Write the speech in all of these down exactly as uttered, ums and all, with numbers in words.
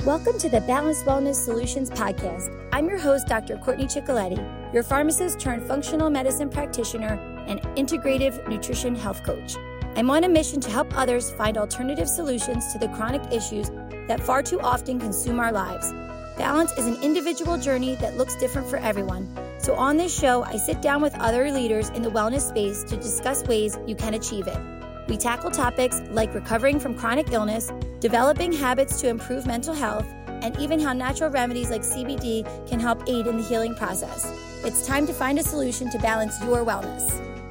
Welcome to the Balanced Wellness Solutions Podcast. I'm your host, Doctor Courtney Ciccoletti, your pharmacist turned functional medicine practitioner and integrative nutrition health coach. I'm on a mission to help others find alternative solutions to the chronic issues that far too often consume our lives. Balance is an individual journey that looks different for everyone. So on this show, I sit down with other leaders in the wellness space to discuss ways you can achieve it. We tackle topics like recovering from chronic illness, developing habits to improve mental health, and even how natural remedies like C B D can help aid in the healing process. It's time to find a solution to balance your wellness.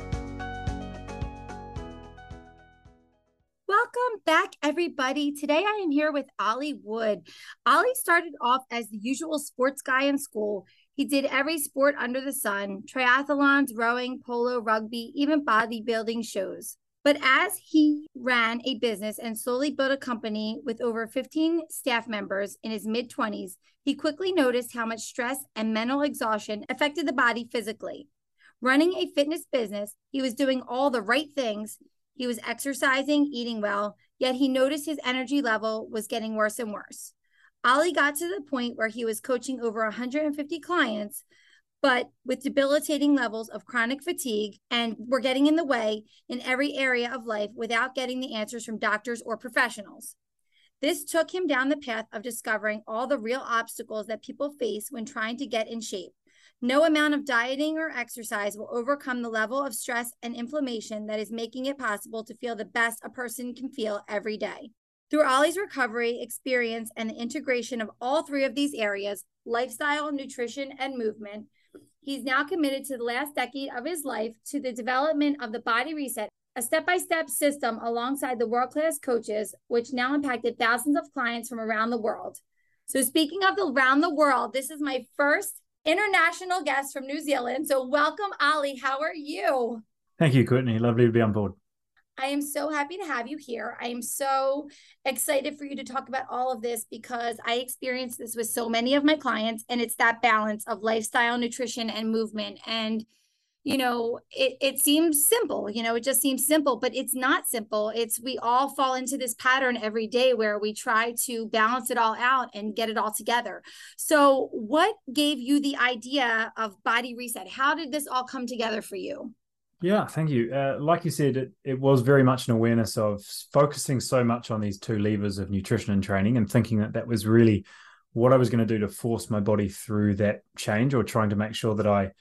Welcome back, everybody. Today I am here with Ollie Wood. Ollie started off as the usual sports guy in school. He did every sport under the sun, triathlons, rowing, polo, rugby, even bodybuilding shows. But as he ran a business and slowly built a company with over fifteen staff members in his mid-twenties, he quickly noticed how much stress and mental exhaustion affected the body physically. Running a fitness business, he was doing all the right things. He was exercising, eating well, yet he noticed his energy level was getting worse and worse. Ollie got to the point where he was coaching over one hundred fifty clients, but with debilitating levels of chronic fatigue, and were getting in the way in every area of life without getting the answers from doctors or professionals. This took him down the path of discovering all the real obstacles that people face when trying to get in shape. No amount of dieting or exercise will overcome the level of stress and inflammation that is making it possible to feel the best a person can feel every day. Through Ollie's recovery experience and the integration of all three of these areas, lifestyle, nutrition, and movement, he's now committed to the last decade of his life to the development of the Body Reset, a step-by-step system alongside the world-class coaches, which now impacted thousands of clients from around the world. So speaking of the around the world, this is my first international guest from New Zealand. So welcome, Ollie. How are you? Thank you, Courtney. Lovely to be on board. I am so happy to have you here. I am so excited for you to talk about all of this because I experience this with so many of my clients, and it's that balance of lifestyle, nutrition, and movement. And, you know, it, it seems simple, you know, it just seems simple, but it's not simple. It's, we all fall into this pattern every day where we try to balance it all out and get it all together. So what gave you the idea of Body Reset? How did this all come together for you? Yeah, thank you. Uh, like you said, it, it was very much an awareness of focusing so much on these two levers of nutrition and training and thinking that that was really what I was going to do to force my body through that change, or trying to make sure that I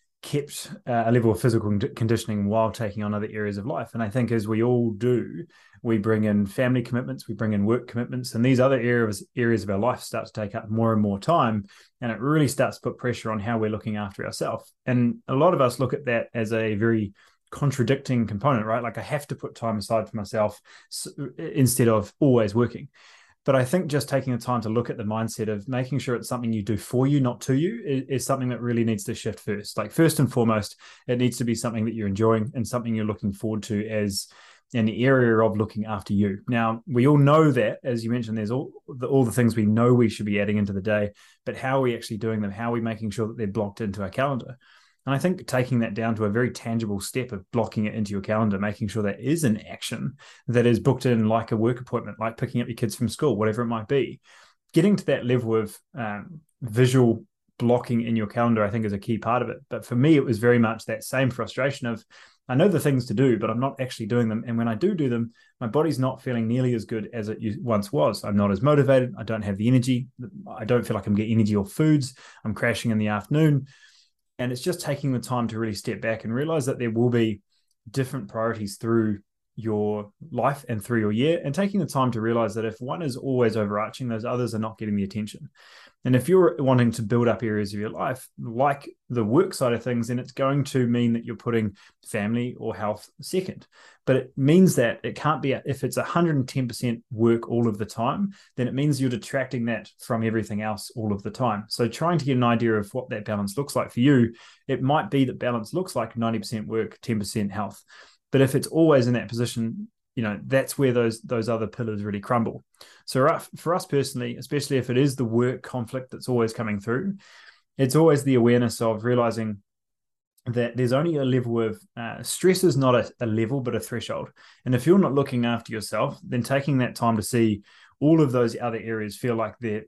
kept uh, a level of physical conditioning while taking on other areas of life. And I think as we all do, we bring in family commitments, we bring in work commitments, and these other areas areas of our life start to take up more and more time. And it really starts to put pressure on how we're looking after ourselves. And a lot of us look at that as a very contradicting component, right? Like I have to put time aside for myself instead of always working. But I think just taking the time to look at the mindset of making sure it's something you do for you, not to you, is, is something that really needs to shift first. Like first and foremost, it needs to be something that you're enjoying and something you're looking forward to as in the area of looking after you. Now, we all know that, as you mentioned, there's all the, all the things we know we should be adding into the day, but how are we actually doing them? How are we making sure that they're blocked into our calendar? And I think taking that down to a very tangible step of blocking it into your calendar, making sure that is an action that is booked in like a work appointment, like picking up your kids from school, whatever it might be. Getting to that level of um, visual blocking in your calendar, I think, is a key part of it. But for me, it was very much that same frustration of, I know the things to do, but I'm not actually doing them. And when I do do them, my body's not feeling nearly as good as it once was. I'm not as motivated. I don't have the energy. I don't feel like I'm getting energy off foods. I'm crashing in the afternoon. And it's just taking the time to really step back and realize that there will be different priorities through your life and through your year, and taking the time to realize that if one is always overarching, those others are not getting the attention. And if you're wanting to build up areas of your life, like the work side of things, then it's going to mean that you're putting family or health second. But it means that it can't be, if it's one hundred ten percent work all of the time, then it means you're detracting that from everything else all of the time. So trying to get an idea of what that balance looks like for you, it might be that balance looks like ninety percent work, ten percent health. But if it's always in that position, you know, that's where those those other pillars really crumble. So for us personally, especially if it is the work conflict that's always coming through, it's always the awareness of realizing that there's only a level of uh, stress is not a, a level, but a threshold. And if you're not looking after yourself, then taking that time to see all of those other areas feel like they're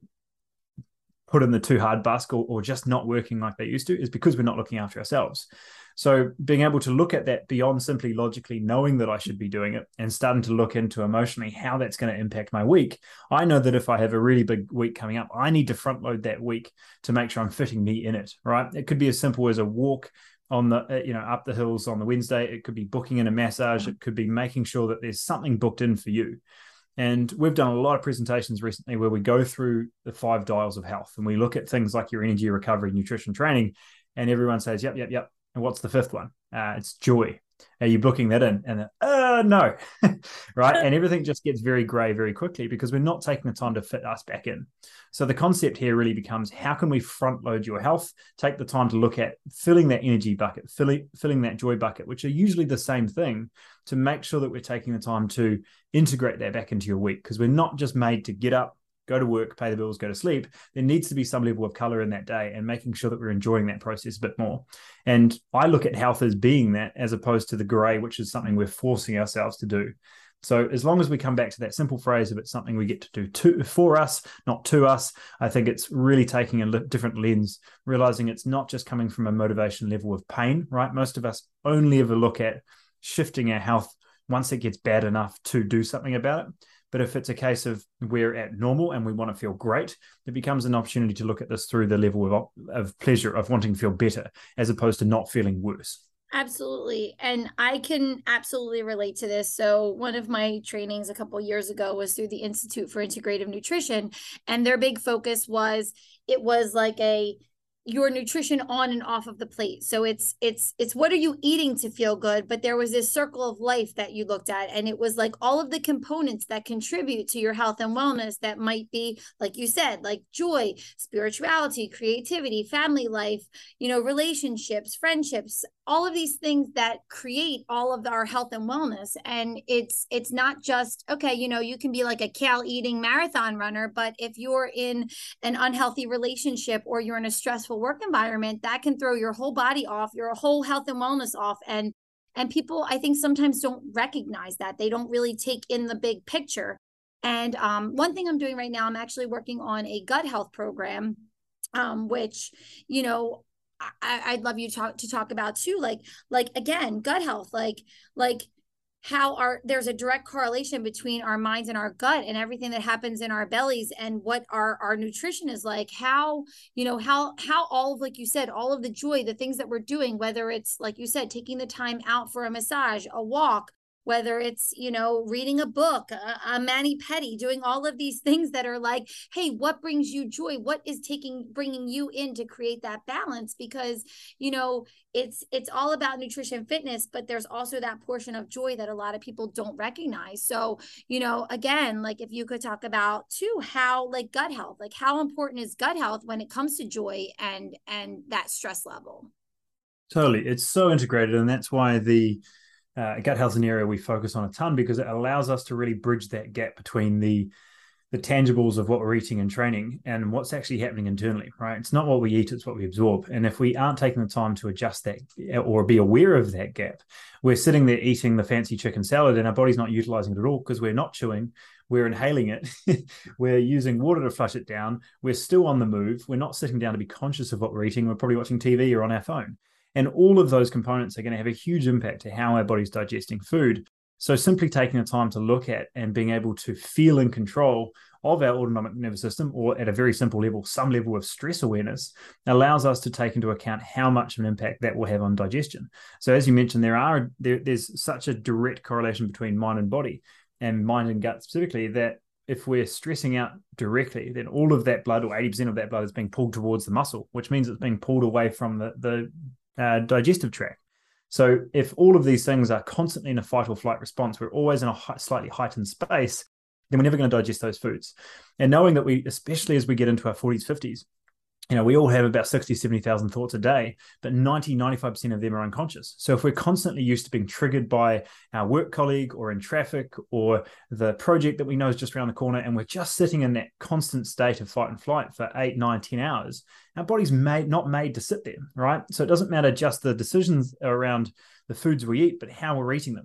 put in the too hard basket or, or just not working like they used to, is because we're not looking after ourselves. So being able to look at that beyond simply logically knowing that I should be doing it and starting to look into emotionally how that's going to impact my week. I know that if I have a really big week coming up, I need to front load that week to make sure I'm fitting me in it, right? It could be as simple as a walk on the, you know, up the hills on the Wednesday. It could be booking in a massage. It could be making sure that there's something booked in for you. And we've done a lot of presentations recently where we go through the five dials of health and we look at things like your energy, recovery, nutrition, training, and everyone says, yep, yep, yep. And what's the fifth one? Uh, it's joy. Are you booking that in? And then, uh, no, right? And everything just gets very gray very quickly because we're not taking the time to fit us back in. So the concept here really becomes, how can we front load your health? Take the time to look at filling that energy bucket, filling, filling that joy bucket, which are usually the same thing, to make sure that we're taking the time to integrate that back into your week, because we're not just made to get up, go to work, pay the bills, go to sleep. There needs to be some level of color in that day and making sure that we're enjoying that process a bit more. And I look at health as being that, as opposed to the gray, which is something we're forcing ourselves to do. So as long as we come back to that simple phrase of it's something we get to do to, for us, not to us, I think it's really taking a different lens, realizing it's not just coming from a motivation level of pain, right? Most of us only ever look at shifting our health once it gets bad enough to do something about it. But if it's a case of we're at normal and we want to feel great, it becomes an opportunity to look at this through the level of, of pleasure, of wanting to feel better, as opposed to not feeling worse. Absolutely. And I can absolutely relate to this. So one of my trainings a couple of years ago was through the Institute for Integrative Nutrition. And their big focus was, it was like a your nutrition on and off of the plate. So it's, it's, it's what are you eating to feel good? But there was this circle of life that you looked at, and it was like all of the components that contribute to your health and wellness that might be, like you said, like joy, spirituality, creativity, family life, you know, relationships, friendships, all of these things that create all of our health and wellness. And it's, it's not just, okay, you know, you can be like a kale eating marathon runner, but if you're in an unhealthy relationship or you're in a stressful work environment, that can throw your whole body off, your whole health and wellness off. And and people, I think, sometimes don't recognize that. They don't really take in the big picture. And um, one thing I'm doing right now, I'm actually working on a gut health program, um, which, you know, I, I'd love you to talk to talk about too. Like, like again, gut health, like, like how our there's a direct correlation between our minds and our gut and everything that happens in our bellies and what our our nutrition is like. How, you know, how how all of, like you said, all of the joy, the things that we're doing, whether it's, like you said, taking the time out for a massage, a walk, whether it's, you know, reading a book, a, a mani-pedi, doing all of these things that are like, hey, what brings you joy? What is taking, bringing you in to create that balance? Because, you know, it's, it's all about nutrition, fitness, but there's also that portion of joy that a lot of people don't recognize. So, you know, again, like if you could talk about too, how like gut health, like how important is gut health when it comes to joy and, and that stress level? Totally. It's so integrated. And that's why the, Uh, gut health is an area we focus on a ton, because it allows us to really bridge that gap between the the tangibles of what we're eating and training and what's actually happening internally, right? It's not what we eat, it's what we absorb. And if we aren't taking the time to adjust that or be aware of that gap, we're sitting there eating the fancy chicken salad and our body's not utilizing it at all because we're not chewing, we're inhaling it, we're using water to flush it down, we're still on the move, we're not sitting down to be conscious of what we're eating, we're probably watching T V or on our phone. And all of those components are going to have a huge impact to how our body's digesting food. So simply taking the time to look at and being able to feel in control of our autonomic nervous system, or at a very simple level, some level of stress awareness, allows us to take into account how much of an impact that will have on digestion. So as you mentioned, there are there, there's such a direct correlation between mind and body, and mind and gut specifically, that if we're stressing out directly, then all of that blood, or eighty percent of that blood, is being pulled towards the muscle, which means it's being pulled away from the, the Uh, digestive tract. So if all of these things are constantly in a fight or flight response, we're always in a high, slightly heightened space, then we're never going to digest those foods. And knowing that we, especially as we get into our forties, fifties, you know, we all have about sixty, seventy thousand thoughts a day, but ninety, ninety-five percent of them are unconscious. So if we're constantly used to being triggered by our work colleague or in traffic or the project that we know is just around the corner, and we're just sitting in that constant state of fight and flight for eight, nine, ten hours, our body's made, not made to sit there, right? So it doesn't matter just the decisions around the foods we eat, but how we're eating them.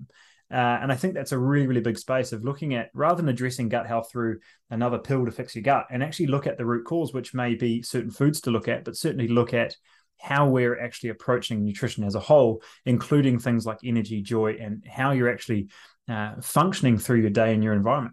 Uh, and I think that's a really, really big space of looking at, rather than addressing gut health through another pill to fix your gut, and actually look at the root cause, which may be certain foods to look at, but certainly look at how we're actually approaching nutrition as a whole, including things like energy, joy, and how you're actually uh, functioning through your day and your environment.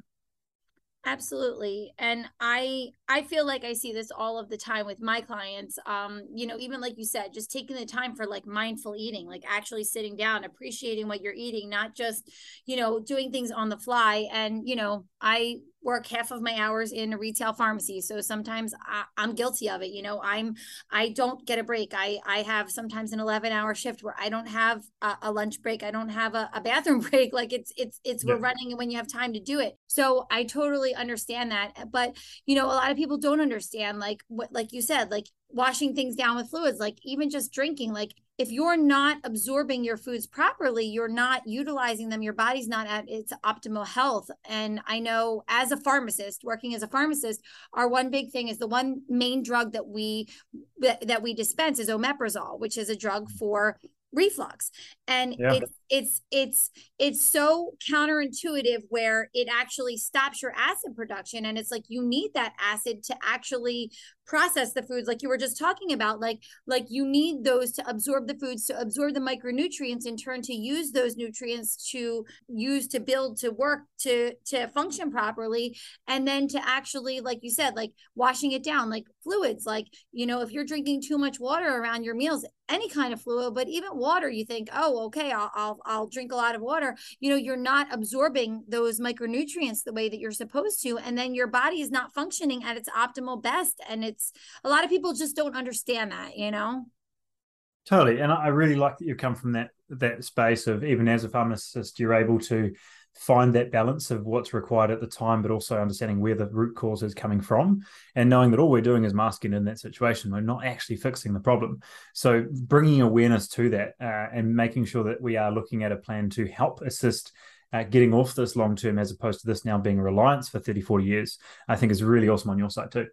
Absolutely. And I I feel like I see this all of the time with my clients. Um, you know, even like you said, just taking the time for like mindful eating, like actually sitting down, appreciating what you're eating, not just, you know, doing things on the fly. And, you know, I work half of my hours in a retail pharmacy. So sometimes I, I'm guilty of it. You know, I'm, I don't get a break. I, I have sometimes an eleven hour shift where I don't have a, a lunch break. I don't have a, a bathroom break. Like it's, it's, it's, yeah. We're running when you have time to do it. So I totally understand that. But, you know, a lot of people don't understand, like what, like you said, like washing things down with fluids, like even just drinking, like if you're not absorbing your foods properly, you're not utilizing them, your body's not at its optimal health. And I know as a pharmacist, working as a pharmacist, our one big thing is the one main drug that we that, that we dispense is omeprazole, which is a drug for reflux. And yeah. it's it's it's it's so counterintuitive, where it actually stops your acid production. And it's like you need that acid to actually process the foods, like you were just talking about, like like you need those to absorb the foods, to absorb the micronutrients, in turn to use those nutrients to use to build, to work, to to function properly. And then to actually, like you said, like washing it down, like fluids, like, you know, if you're drinking too much water around your meals, any kind of fluid, but even water, you think, oh, okay, I'll, I'll, I'll drink a lot of water. You know, you're not absorbing those micronutrients the way that you're supposed to. And then your body is not functioning at its optimal best. And it's, a lot of people just don't understand that, you know? Totally. And I really like that you come from that, that space of, even as a pharmacist, you're able to find that balance of what's required at the time, but also understanding where the root cause is coming from, and knowing that all we're doing is masking in that situation. We're not actually fixing the problem. So bringing awareness to that uh, and making sure that we are looking at a plan to help assist uh, getting off this long term, as opposed to this now being a reliance for thirty, forty years, I think is really awesome on your side too.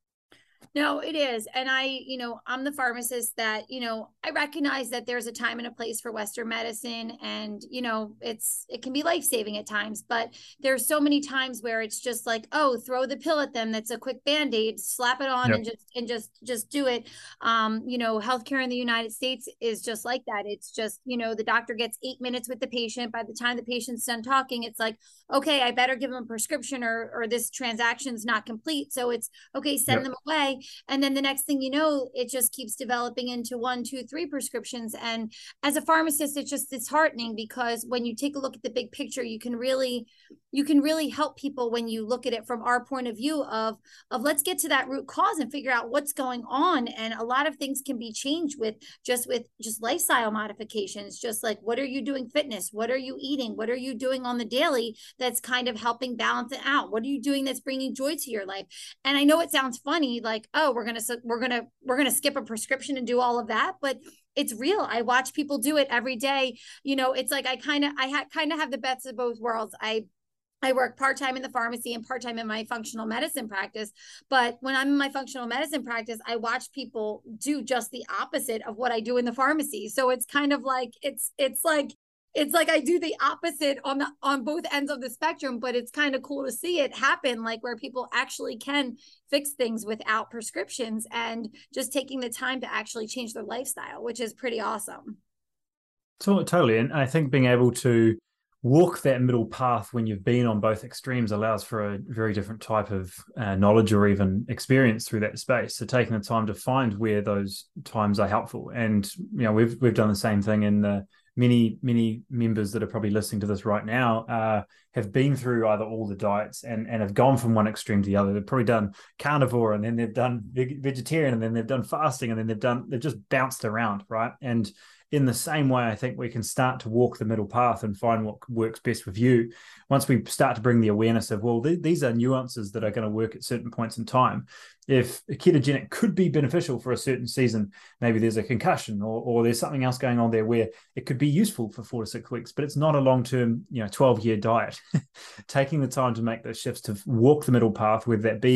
No, it is. And I, you know, I'm the pharmacist that, you know, I recognize that there's a time and a place for Western medicine, and, you know, it's, it can be life-saving at times, but there's so many times where it's just like, oh, throw the pill at them. That's a quick Band-Aid, slap it on, yep. and just, and just, just do it. Um, you know, healthcare in the United States is just like that. It's just, you know, the doctor gets eight minutes with the patient. By the time the patient's done talking, it's like, okay, I better give them a prescription, or, or this transaction's not complete. So it's okay, send yep. them away. And then the next thing you know, it just keeps developing into one, two, three prescriptions. And as a pharmacist, it's just disheartening, because when you take a look at the big picture, you can really, you can really help people when you look at it from our point of view of, of let's get to that root cause and figure out what's going on. And a lot of things can be changed with just with just lifestyle modifications, just like, what are you doing fitness? What are you eating? What are you doing on the daily that's kind of helping balance it out? What are you doing that's bringing joy to your life? And I know it sounds funny, like, oh, we're going to, we're going to, we're going to skip a prescription and do all of that. But it's real. I watch people do it every day. You know, it's like, I kind of, I had kind of have the best of both worlds. I I work part-time in the pharmacy and part-time in my functional medicine practice. But when I'm in my functional medicine practice, I watch people do just the opposite of what I do in the pharmacy. So it's kind of like, it's, it's like, it's like I do the opposite on the, on both ends of the spectrum, but it's kind of cool to see it happen, like where people actually can fix things without prescriptions and just taking the time to actually change their lifestyle, which is pretty awesome. So, totally. And I think being able to walk that middle path when you've been on both extremes allows for a very different type of uh, knowledge or even experience through that space. So taking the time to find where those times are helpful. And, you know, we've, we've done the same thing in the many, many members that are probably listening to this right now uh, have been through either all the diets and, and have gone from one extreme to the other. They've probably done carnivore, and then they've done vegetarian, and then they've done fasting, and then they've done, they've just bounced around. Right. And in the same way, I think we can start to walk the middle path and find what works best with you. Once we start to bring the awareness of, well, th- these are nuances that are going to work at certain points in time. If a ketogenic could be beneficial for a certain season, maybe there's a concussion or, or there's something else going on there where it could be useful for four to six weeks, but it's not a long-term, you know, twelve-year diet. Taking the time to make those shifts, to walk the middle path, whether that be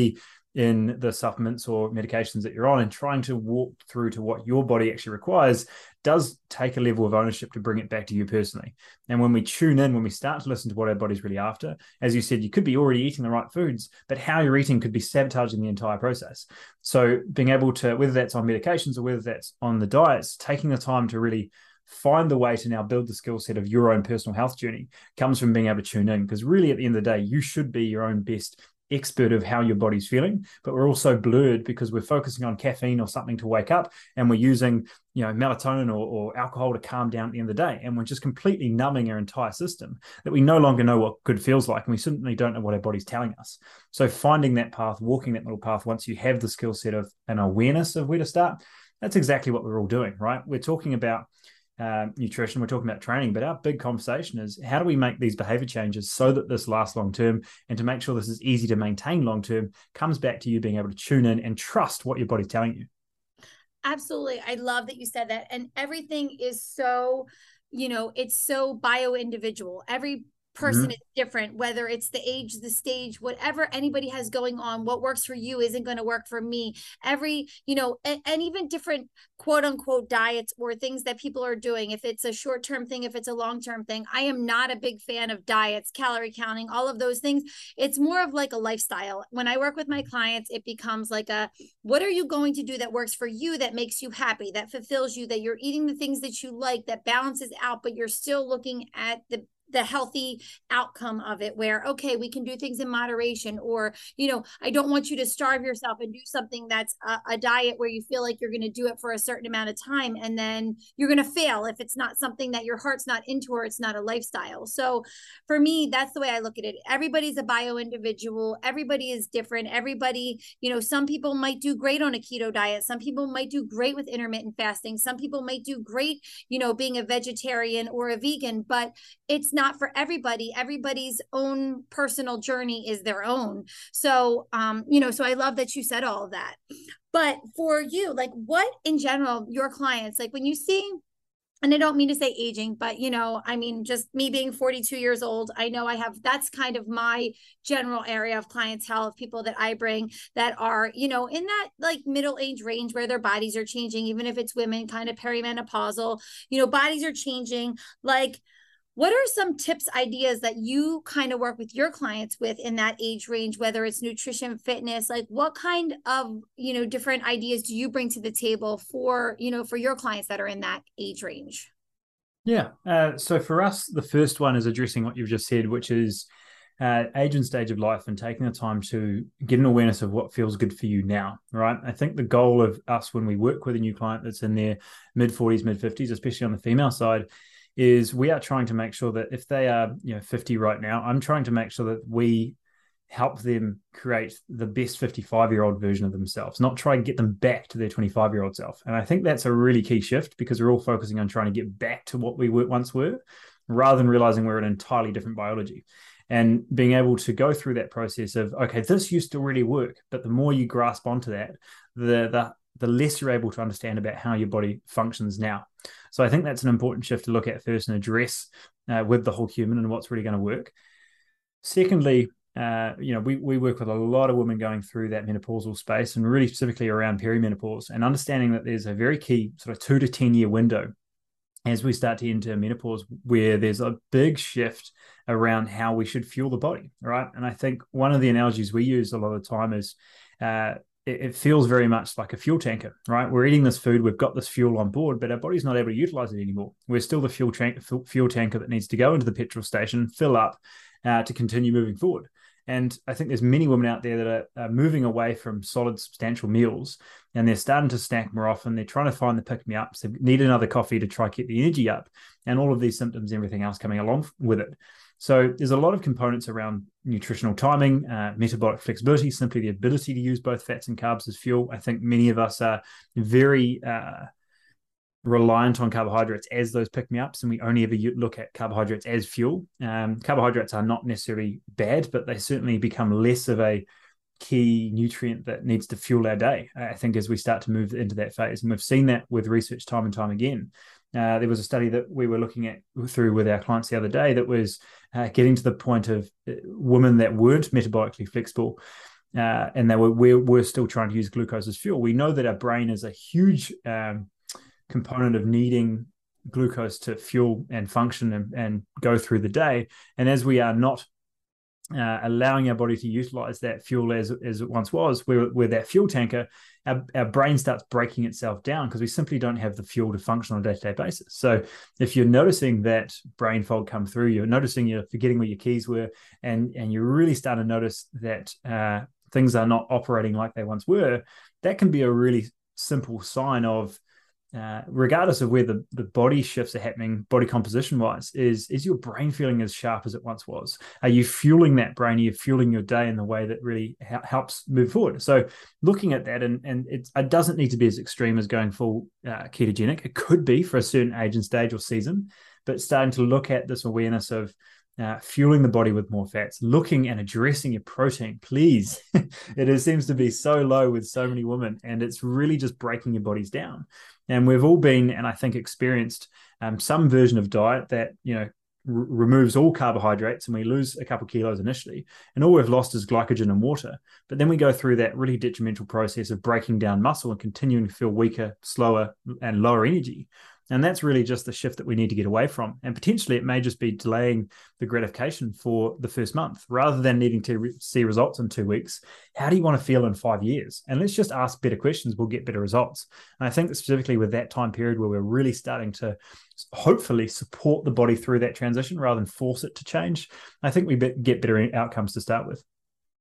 in the supplements or medications that you're on, and trying to walk through to what your body actually requires does take a level of ownership to bring it back to you personally. And when we tune in, when we start to listen to what our body's really after, as you said, you could be already eating the right foods, but how you're eating could be sabotaging the entire process. So being able to, whether that's on medications or whether that's on the diets, taking the time to really find the way to now build the skill set of your own personal health journey comes from being able to tune in, because really at the end of the day, you should be your own best expert of how your body's feeling, but we're also blurred because we're focusing on caffeine or something to wake up, and we're using, you know, melatonin or, or alcohol to calm down at the end of the day, and we're just completely numbing our entire system that we no longer know what good feels like, and we certainly don't know what our body's telling us. So finding that path, walking that little path, once you have the skill set of an awareness of where to start, that's exactly what we're all doing, right? We're talking about Uh, nutrition, we're talking about training, but our big conversation is how do we make these behavior changes so that this lasts long term, and to make sure this is easy to maintain long term comes back to you being able to tune in and trust what your body's telling you. Absolutely. I love that you said that. And everything is so, you know, it's so bio individual. Every person mm-hmm. is different, whether it's the age, the stage, whatever anybody has going on. What works for you isn't going to work for me. Every, you know, and, and even different quote unquote diets or things that people are doing. If it's a short-term thing, if it's a long-term thing, I am not a big fan of diets, calorie counting, all of those things. It's more of like a lifestyle. When I work with my clients, it becomes like a, what are you going to do that works for you, that makes you happy, that fulfills you, that you're eating the things that you like, that balances out, but you're still looking at the the healthy outcome of it, where, okay, we can do things in moderation, or, you know, I don't want you to starve yourself and do something that's a, a diet where you feel like you're going to do it for a certain amount of time, and then you're going to fail if it's not something that your heart's not into, or it's not a lifestyle. So for me, that's the way I look at it. Everybody's a bio individual. Everybody is different. Everybody, you know, some people might do great on a keto diet. Some people might do great with intermittent fasting. Some people might do great, you know, being a vegetarian or a vegan, but it's not not for everybody. Everybody's own personal journey is their own. So, um, you know, so I love that you said all of that. But for you, like, what in general, your clients, like when you see, and I don't mean to say aging, but, you know, I mean, just me being forty-two years old, I know I have, that's kind of my general area of clientele, of people that I bring that are, you know, in that like middle age range where their bodies are changing, even if it's women, kind of perimenopausal, you know, bodies are changing. Like, what are some tips, ideas that you kind of work with your clients with in that age range, whether it's nutrition, fitness, like what kind of, you know, different ideas do you bring to the table for, you know, for your clients that are in that age range? Yeah. Uh, so for us, the first one is addressing what you've just said, which is uh, age and stage of life, and taking the time to get an awareness of what feels good for you now, right? I think the goal of us when we work with a new client that's in their mid forties, mid fifties, especially on the female side, is we are trying to make sure that if they are, you know, fifty right now, I'm trying to make sure that we help them create the best fifty-five-year-old version of themselves, not try and get them back to their twenty-five-year-old self. And I think that's a really key shift, because we're all focusing on trying to get back to what we were, once were, rather than realizing we're an entirely different biology. And being able to go through that process of, okay, this used to really work, but the more you grasp onto that, the the the less you're able to understand about how your body functions now. So I think that's an important shift to look at first and address uh, with the whole human and what's really going to work. Secondly, uh, you know, we, we work with a lot of women going through that menopausal space, and really specifically around perimenopause, and understanding that there's a very key sort of two to ten year window as we start to enter menopause, where there's a big shift around how we should fuel the body, right? And I think one of the analogies we use a lot of the time is uh, it, it feels very much like a fuel tanker, right? We're eating this food, we've got this fuel on board, but our body's not able to utilize it anymore. We're still the fuel, tank, fuel tanker that needs to go into the petrol station, fill up uh, to continue moving forward. And I think there's many women out there that are, are moving away from solid, substantial meals, and they're starting to snack more often. They're trying to find the pick-me-ups. They need another coffee to try to keep the energy up, and all of these symptoms, everything else coming along with it. So there's a lot of components around nutritional timing, uh, metabolic flexibility, simply the ability to use both fats and carbs as fuel. I think many of us are very uh, reliant on carbohydrates as those pick-me-ups, and we only ever look at carbohydrates as fuel. Um, carbohydrates are not necessarily bad, but they certainly become less of a key nutrient that needs to fuel our day, I think, as we start to move into that phase. And we've seen that with research time and time again. Uh, there was a study that we were looking at through with our clients the other day that was uh, getting to the point of uh, women that weren't metabolically flexible uh, and they were we're, we're still trying to use glucose as fuel. We know that our brain is a huge um, component of needing glucose to fuel and function and, and go through the day. And as we are not uh, allowing our body to utilize that fuel as, as it once was, we're, we're that fuel tanker, our, our brain starts breaking itself down because we simply don't have the fuel to function on a day-to-day basis. So if you're noticing that brain fog come through, you're noticing you're forgetting where your keys were, and, and you're really starting to notice that uh, things are not operating like they once were, that can be a really simple sign of, uh, regardless of where the, the body shifts are happening, body composition wise, is, is your brain feeling as sharp as it once was? Are you fueling that brain? Are you fueling your day in the way that really ha- helps move forward? So looking at that, and, and it's, it doesn't need to be as extreme as going full uh, ketogenic. It could be for a certain age and stage or season, but starting to look at this awareness of Uh, fueling the body with more fats, looking and addressing your protein, please. It is, seems to be so low with so many women, and it's really just breaking your bodies down. And we've all been, and I think experienced, um, some version of diet that, you know, r- removes all carbohydrates, and we lose a couple of kilos initially, and all we've lost is glycogen and water. But then we go through that really detrimental process of breaking down muscle and continuing to feel weaker, slower, and lower energy. And that's really just the shift that we need to get away from. And potentially it may just be delaying the gratification for the first month rather than needing to re- see results in two weeks. How do you want to feel in five years? And let's just ask better questions. We'll get better results. And I think that specifically with that time period where we're really starting to hopefully support the body through that transition rather than force it to change, I think we be- get better outcomes to start with.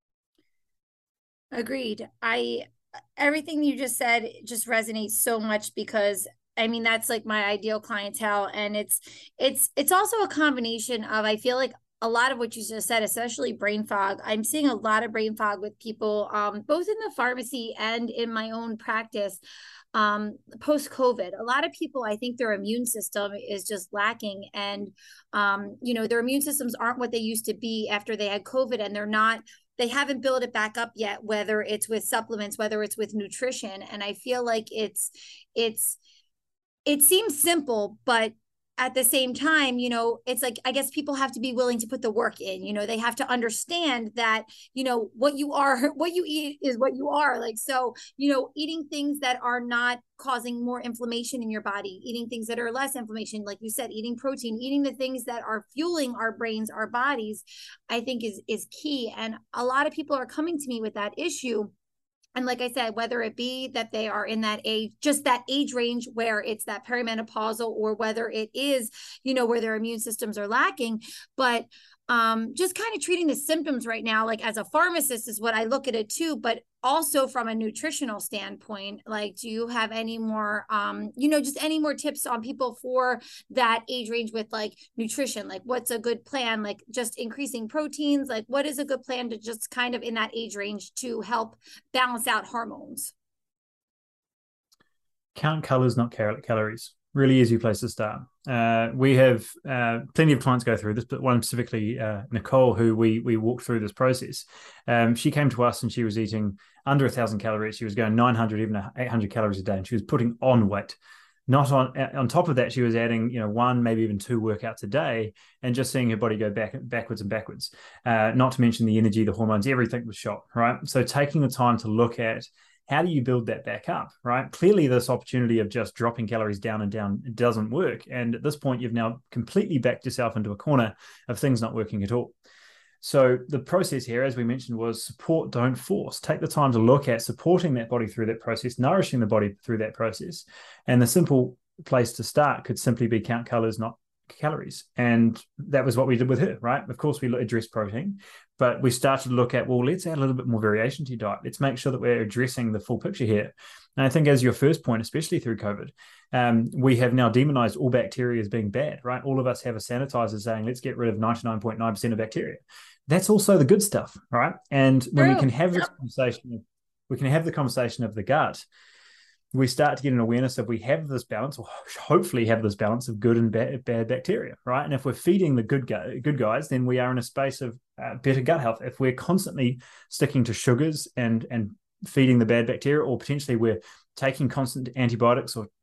Agreed. I, everything you just said just resonates so much, because I mean, that's like my ideal clientele. And it's, it's, it's also a combination of, I feel like a lot of what you just said, especially brain fog. I'm seeing a lot of brain fog with people, um, both in the pharmacy and in my own practice, um, post-COVID. A lot of people, I think their immune system is just lacking. And, um, you know, their immune systems aren't what they used to be after they had COVID, and they're not, they haven't built it back up yet, whether it's with supplements, whether it's with nutrition. And I feel like it's, it's, it seems simple, but at the same time, you know, it's like, I guess people have to be willing to put the work in. You know, they have to understand that, you know, what you are, what you eat is what you are. Like, so, you know, eating things that are not causing more inflammation in your body, eating things that are less inflammation, like you said, eating protein, eating the things that are fueling our brains, our bodies, I think is, is key. And a lot of people are coming to me with that issue. And like I said, whether it be that they are in that age, just that age range where it's that perimenopausal, or whether it is, you know, where their immune systems are lacking, but um, just kind of treating the symptoms right now, like as a pharmacist is what I look at it too, but also from a nutritional standpoint, like, do you have any more, um, you know, just any more tips on people for that age range with like nutrition? Like, what's a good plan? Like just increasing proteins, like what is a good plan to just kind of in that age range to help balance out hormones? Count calories, not cal- calories. Really easy place to start. Uh, we have uh, plenty of clients go through this, but one specifically, uh, Nicole, who we we walked through this process. Um, she came to us and she was eating under a thousand calories. She was going nine hundred, even eight hundred calories a day, and she was putting on weight. Not on on top of that, she was adding, you know, one, maybe even two workouts a day, and just seeing her body go back backwards and backwards. Uh, not to mention the energy, the hormones, everything was shot, right? So taking the time to look at how do you build that back up, right? Clearly, this opportunity of just dropping calories down and down doesn't work. And at this point, you've now completely backed yourself into a corner of things not working at all. So the process here, as we mentioned, was support, don't force. Take the time to look at supporting that body through that process, nourishing the body through that process. And the simple place to start could simply be count calories, not calories. And that was what we did with her, right? Of course, we addressed protein, but we started to look at, well, let's add a little bit more variation to your diet. Let's make sure that we're addressing the full picture here. And I think as your first point, especially through COVID, um, we have now demonized all bacteria as being bad, right? All of us have a sanitizer saying, let's get rid of ninety-nine point nine percent of bacteria. That's also the good stuff, right? And when True. we can have this conversation, we can have the conversation of the gut, we start to get an awareness of we have this balance, or hopefully have this balance of good and bad, bad bacteria, right? And if we're feeding the good, gu- good guys, then we are in a space of uh, better gut health. If we're constantly sticking to sugars and, and feeding the bad bacteria, or potentially we're taking constant antibiotics or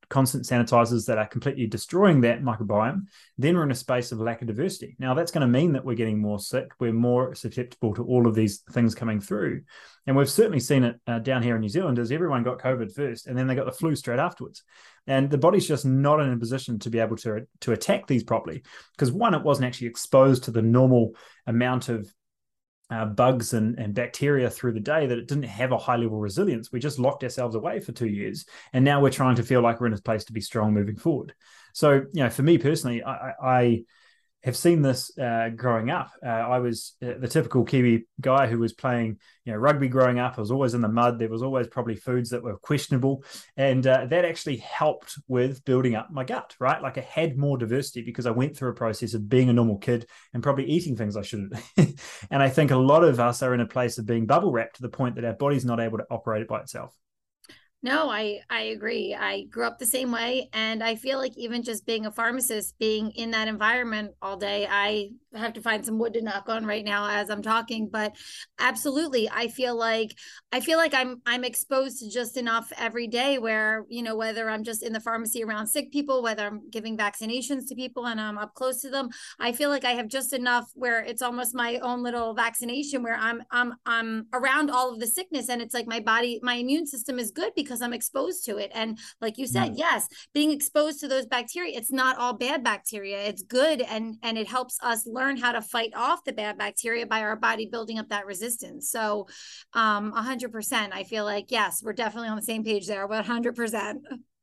constant sanitizers that are completely destroying that microbiome, then we're in a space of lack of diversity. Now, that's going to mean that we're getting more sick. We're more susceptible to all of these things coming through. And we've certainly seen it uh, down here in New Zealand, as everyone got COVID first, and then they got the flu straight afterwards. And the body's just not in a position to be able to, to attack these properly. Because one, it wasn't actually exposed to the normal amount of uh, bugs and, and bacteria through the day, that it didn't have a high level resilience. We just locked ourselves away for two years. And now we're trying to feel like we're in a place to be strong moving forward. So, you know, for me personally, I, I have seen this uh, growing up. Uh, I was uh, the typical Kiwi guy who was playing, you know, rugby growing up. I was always in the mud. There was always probably foods that were questionable. And uh, that actually helped with building up my gut, right? Like I had more diversity because I went through a process of being a normal kid and probably eating things I shouldn't. And I think a lot of us are in a place of being bubble wrapped to the point that our body's not able to operate it by itself. No, I, I agree. I grew up the same way. And I feel like even just being a pharmacist, being in that environment all day, I have to find some wood to knock on right now as I'm talking. But absolutely, I feel like I feel like I'm I'm exposed to just enough every day where, you know, whether I'm just in the pharmacy around sick people, whether I'm giving vaccinations to people and I'm up close to them, I feel like I have just enough where it's almost my own little vaccination where I'm I'm I'm around all of the sickness, and it's like my body, my immune system is good because I'm exposed to it. And like you said, mm. yes, being exposed to those bacteria, it's not all bad bacteria. It's good. And, and it helps us learn how to fight off the bad bacteria by our body building up that resistance. So um, one hundred percent, I feel like, yes, we're definitely on the same page there, but one hundred percent.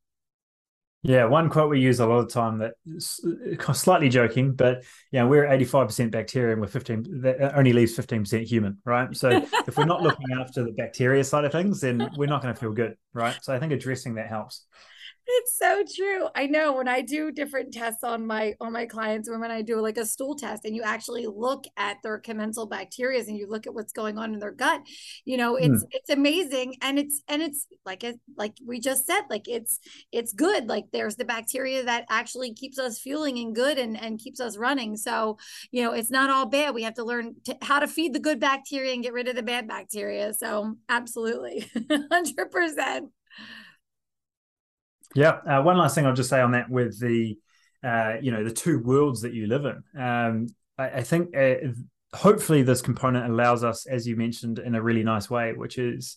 Yeah, one quote we use a lot of the time, that slightly joking, but you know, we're eighty-five percent bacteria and we're fifteen, that only leaves fifteen percent human, right? So if we're not looking after the bacteria side of things, then we're not going to feel good, right? So I think addressing that helps. It's so true. I know when I do different tests on my on my clients, or when I do like a stool test and you actually look at their commensal bacteria and you look at what's going on in their gut, you know, it's mm. it's amazing. And it's and it's like it like we just said, like it's it's good. Like there's the bacteria that actually keeps us fueling and good and, and keeps us running. So, you know, it's not all bad. We have to learn to, how to feed the good bacteria and get rid of the bad bacteria. So absolutely, one hundred percent. Yeah. Uh, one last thing I'll just say on that with the, uh, you know, the two worlds that you live in. Um, I, I think uh, hopefully this component allows us, as you mentioned, in a really nice way, which is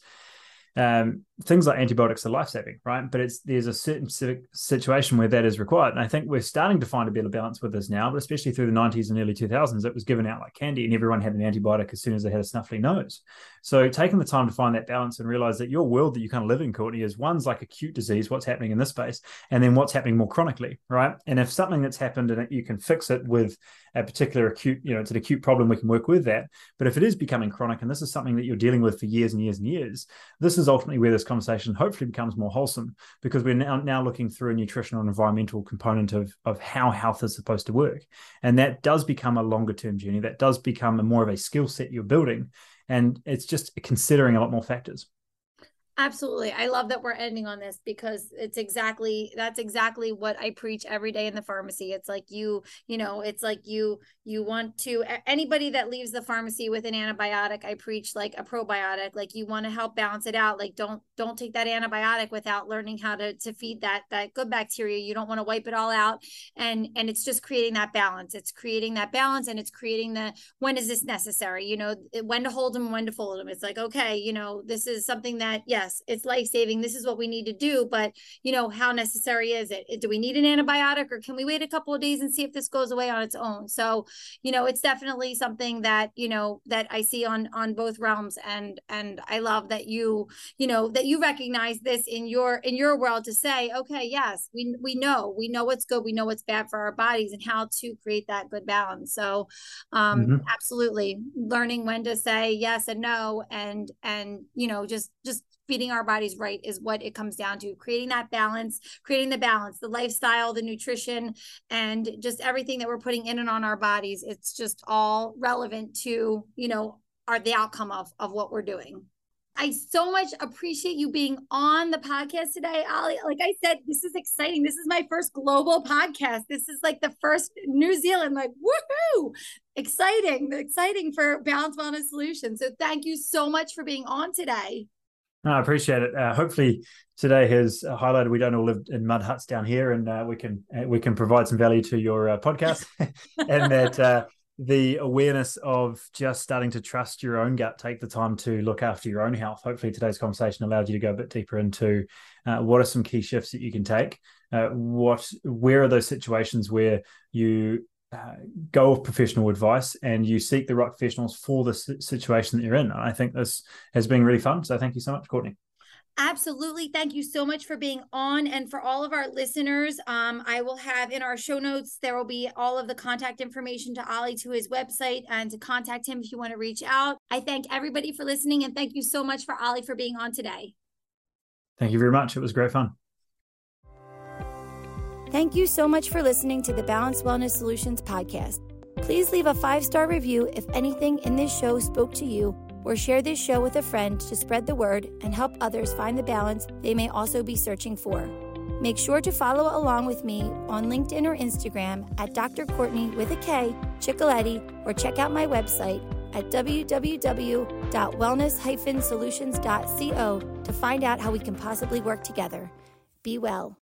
um, things like antibiotics are life-saving, right? But it's there's a certain situation where that is required. And I think we're starting to find a better balance with this now, but especially through the nineties and early two thousands, it was given out like candy and everyone had an antibiotic as soon as they had a snuffly nose. So taking the time to find that balance and realize that your world that you kind of live in, Courtney, is one's like acute disease, what's happening in this space, and then what's happening more chronically, right? And if something that's happened and you can fix it with a particular acute, you know, it's an acute problem, we can work with that. But if it is becoming chronic and this is something that you're dealing with for years and years and years, this is ultimately where this conversation hopefully becomes more wholesome, because we're now, now looking through a nutritional and environmental component of, of how health is supposed to work. And that does become a longer term journey. That does become a more of a skill set you're building. And it's just considering a lot more factors. Absolutely. I love that we're ending on this, because it's exactly, that's exactly what I preach every day in the pharmacy. It's like you, you know, it's like you, you want to, anybody that leaves the pharmacy with an antibiotic, I preach like a probiotic, like you want to help balance it out. Like don't, don't take that antibiotic without learning how to, to feed that, that good bacteria. You don't want to wipe it all out. And, and it's just creating that balance. It's creating that balance, and it's creating the, when is this necessary? You know, when to hold them, when to fold them. It's like, okay, you know, this is something that, yes, it's life-saving. This is what we need to do. But, you know, how necessary is it? Do we need an antibiotic, or can we wait a couple of days and see if this goes away on its own? So, you know, it's definitely something that, you know, that I see on, on both realms. And, and I love that you, you know, that you recognize this in your, in your world to say, okay, yes, we, we know, we know what's good. We know what's bad for our bodies and how to create that good balance. So, um, mm-hmm. absolutely learning when to say yes and no, and, and, you know, just, just, feeding our bodies right is what it comes down to. Creating that balance, creating the balance, the lifestyle, the nutrition, and just everything that we're putting in and on our bodies. It's just all relevant to, you know, our, the outcome of, of what we're doing. I so much appreciate you being on the podcast today, Ali. Like I said, this is exciting. This is my first global podcast. This is like the first New Zealand, like, woohoo! Exciting, exciting for Balanced Wellness Solutions. So thank you so much for being on today. No, I appreciate it. Uh, hopefully today has highlighted we don't all live in mud huts down here, and uh, we can we can provide some value to your uh, podcast, and that uh, the awareness of just starting to trust your own gut, take the time to look after your own health. Hopefully today's conversation allowed you to go a bit deeper into uh, what are some key shifts that you can take. Uh, what, where are those situations where you uh, go with professional advice and you seek the right professionals for the situation that you're in? And I think this has been really fun. So thank you so much, Courtney. Absolutely. Thank you so much for being on. And for all of our listeners, um, I will have in our show notes, there will be all of the contact information to Ollie, to his website, and to contact him if you want to reach out. I thank everybody for listening, and thank you so much for Ollie for being on today. Thank you very much. It was great fun. Thank you so much for listening to the Balanced Wellness Solutions podcast. Please leave a five-star review if anything in this show spoke to you, or share this show with a friend to spread the word and help others find the balance they may also be searching for. Make sure to follow along with me on LinkedIn or Instagram at Doctor Courtney with a K, Ciccoletti, or check out my website at w w w dot wellness dash solutions dot co to find out how we can possibly work together. Be well.